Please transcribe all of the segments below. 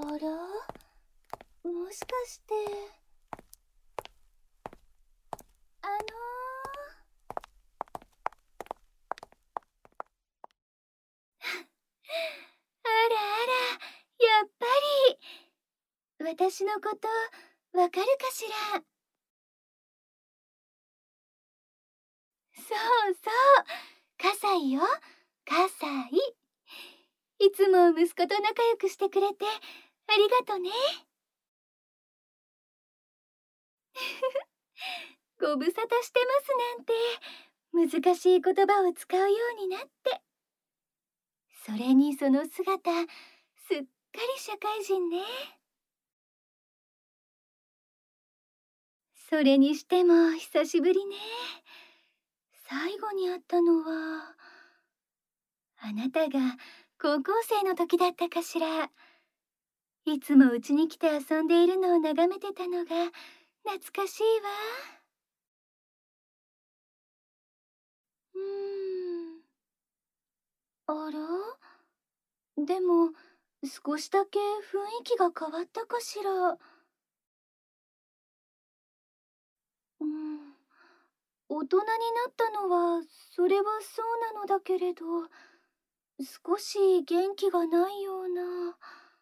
ら、もしかして。あらあら、やっぱり。私のこと、わかるかしら。そうそう、葛西よ、葛西。いつも息子と仲良くしてくれて、ありがとね。ご無沙汰してますなんて、難しい言葉を使うようになって。それにその姿、すっかり社会人ね。それにしても久しぶりね。最後に会ったのは、あなたが高校生の時だったかしら。いつもうちに来て遊んでいるのを眺めてたのが懐かしいわ。うーん、あら？でも少しだけ雰囲気が変わったかしら。うん、大人になったのはそれはそうなのだけれど、少し元気がないような。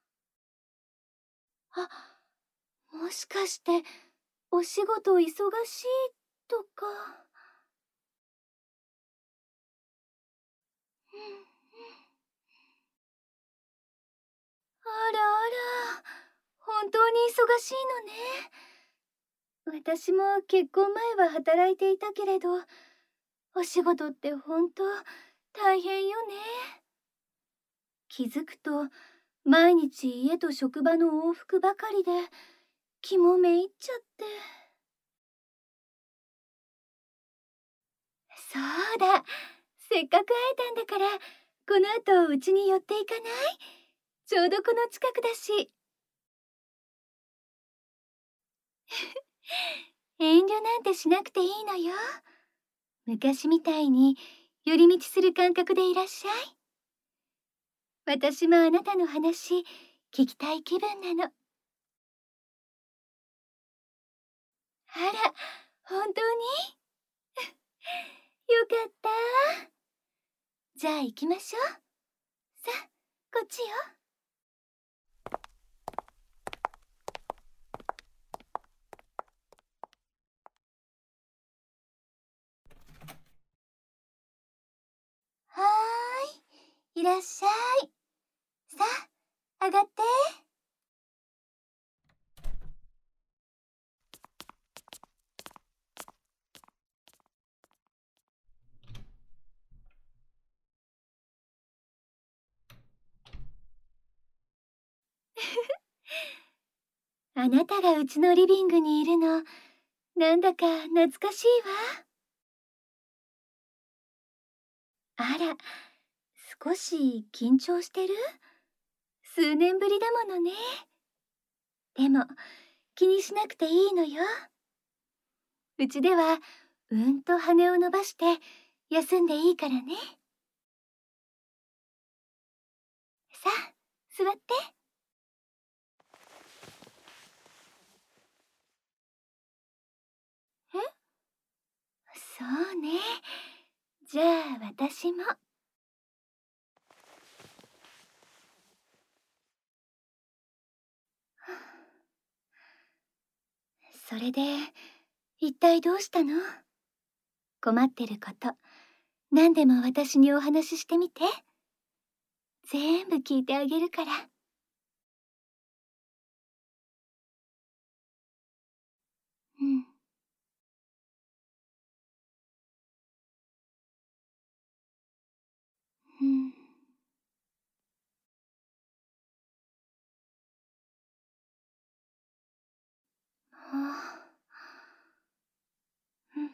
あ、もしかしてお仕事忙しいとか。うんうん、あらあら、本当に忙しいのね。私も結婚前は働いていたけれど、お仕事って本当大変よね。気づくと毎日家と職場の往復ばかりで気もめいっちゃって。そうだ、せっかく会えたんだから、この後うちに寄っていかない？ちょうどこの近くだし。遠慮なんてしなくていいのよ。昔みたいに寄り道する感覚でいらっしゃい。私もあなたの話聞きたい気分なの。あら、本当に？よかった。じゃあ行きましょう。さあ、こっちよ。はーい、いらっしゃい。さあ、上がって。あなたがうちのリビングにいるの、なんだか懐かしいわ。あら、少し緊張してる？数年ぶりだものね。でも、気にしなくていいのよ。うちでは、うんと羽を伸ばして休んでいいからね。さあ、座って。え、そうね。じゃあ私も。それで、一体どうしたの？困ってること、何でも私にお話ししてみて。全部聞いてあげるから。うん。うん。はあ。うん。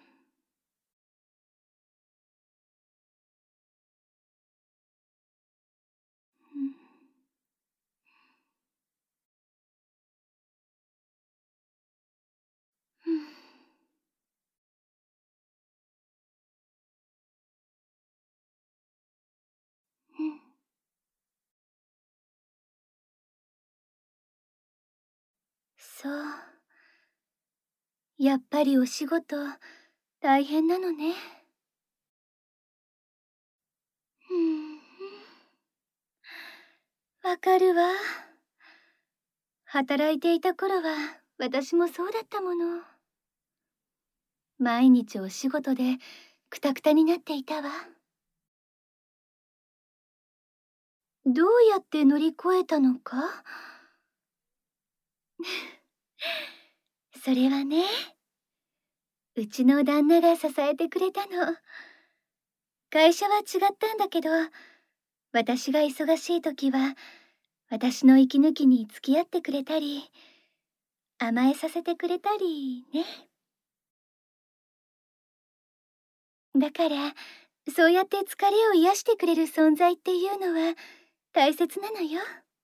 うん。うん。うん。 そう。やっぱりお仕事大変なのね。うん、わかるわ。働いていた頃は私もそうだったもの。毎日お仕事でクタクタになっていたわ。どうやって乗り越えたのか？それはね、うちの旦那が支えてくれたの。会社は違ったんだけど、私が忙しい時は私の息抜きに付き合ってくれたり、甘えさせてくれたりね。だから、そうやって疲れを癒してくれる存在っていうのは大切なのよ。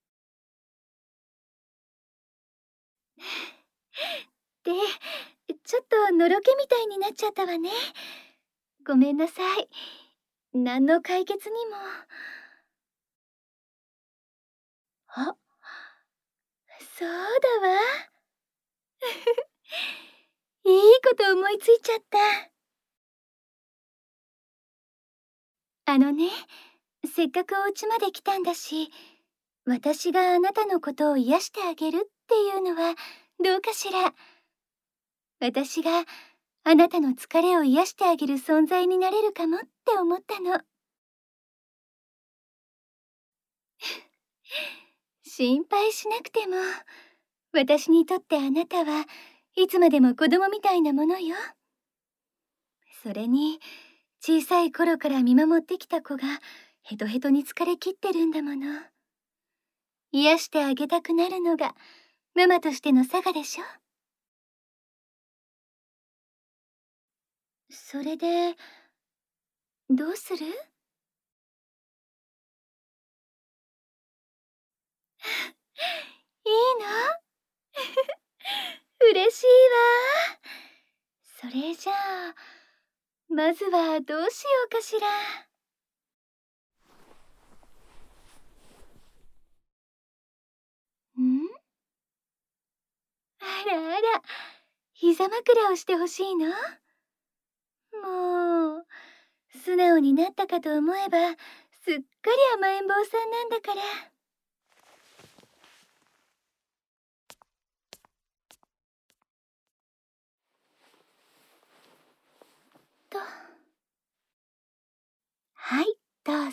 で、ちょっとのろけみたいになっちゃったわね。ごめんなさい。何の解決にも。あ、そうだわ。いいこと思いついちゃった。あのね、せっかくお家まで来たんだし、私があなたのことを癒してあげるっていうのはどうかしら。私があなたの疲れを癒してあげる存在になれるかもって思ったの。心配しなくても、私にとってあなたはいつまでも子供みたいなものよ。それに、小さい頃から見守ってきた子がヘトヘトに疲れ切ってるんだもの。癒してあげたくなるのがママとしてのサガでしょ。それで、どうする？いいの？嬉しいわ。それじゃあ、まずはどうしようかしら。ん？あらあら、膝枕をしてほしいの？もう、素直になったかと思えば、すっかり甘えん坊さんなんだから。と、はい、どうぞ。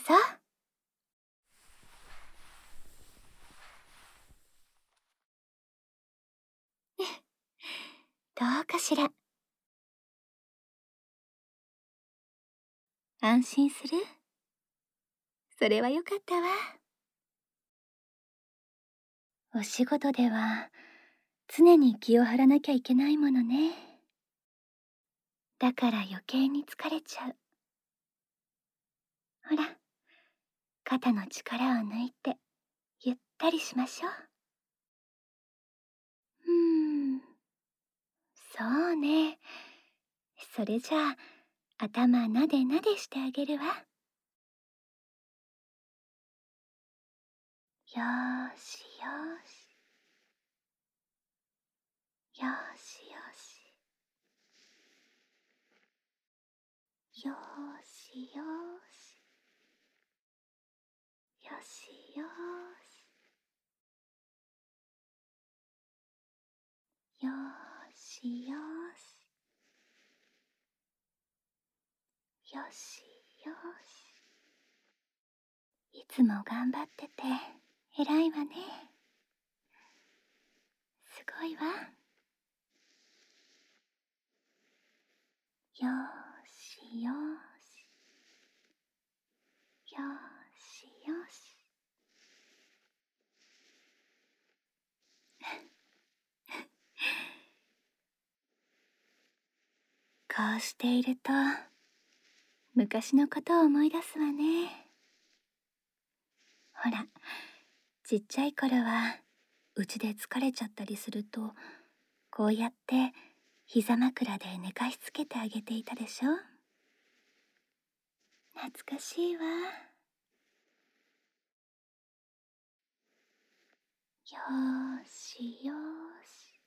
どうかしら。安心する？それはよかったわ。お仕事では常に気を張らなきゃいけないものね。だから余計に疲れちゃう。ほら、肩の力を抜いてゆったりしましょう。うーん、そうね。それじゃあ、頭なでなでしてあげるわ。よーしよーし、よーしよし、よーしよーし、よしよーし、よーしよーし、よしよーし。いつも頑張ってて偉いわね。すごいわ。よーしよーし、よーしよし。こうしていると昔のことを思い出すわね。ほら、ちっちゃい頃はうちで疲れちゃったりすると、こうやって膝枕で寝かしつけてあげていたでしょ。懐かしいわ。よーしよーし、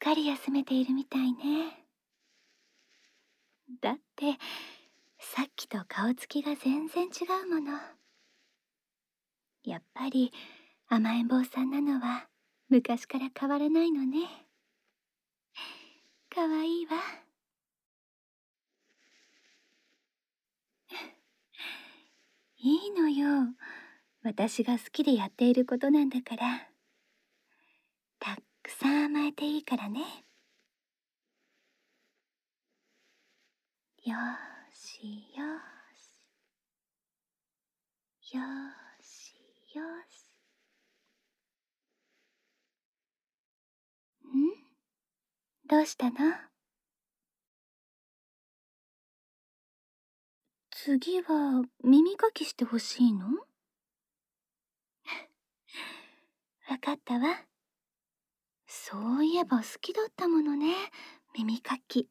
かり休めているみたいね。だってさっきと顔つきが全然違うもの。やっぱり甘えん坊さんなのは昔から変わらないのね。かわいいわ。いいのよ。私が好きでやっていることなんだから。たくさん甘えていいからね。よしよし。よしよし。どうしたの？次は耳かきしてほしいの？わかったわ。そういえば好きだったものね、耳かき。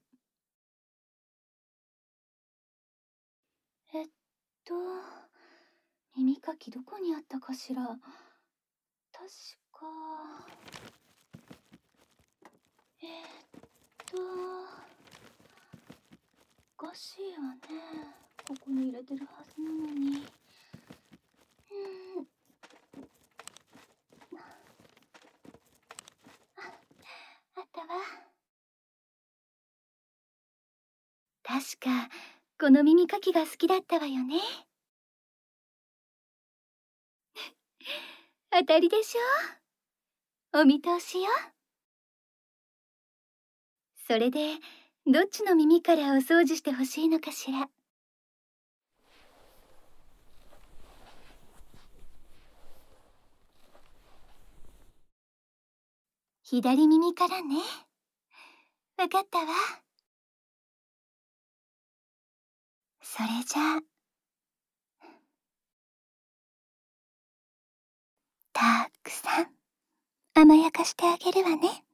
えっと、耳かきどこにあったかしら。確か、えっと、おかしいわね。ここに入れてるはずなのに。あったわ。確かこの耳かきが好きだったわよね。当たりでしょ。お見通しよ。それでどっちの耳からお掃除してほしいのかしら。左耳からね。わかったわ。それじゃあたくさん甘やかしてあげるわね。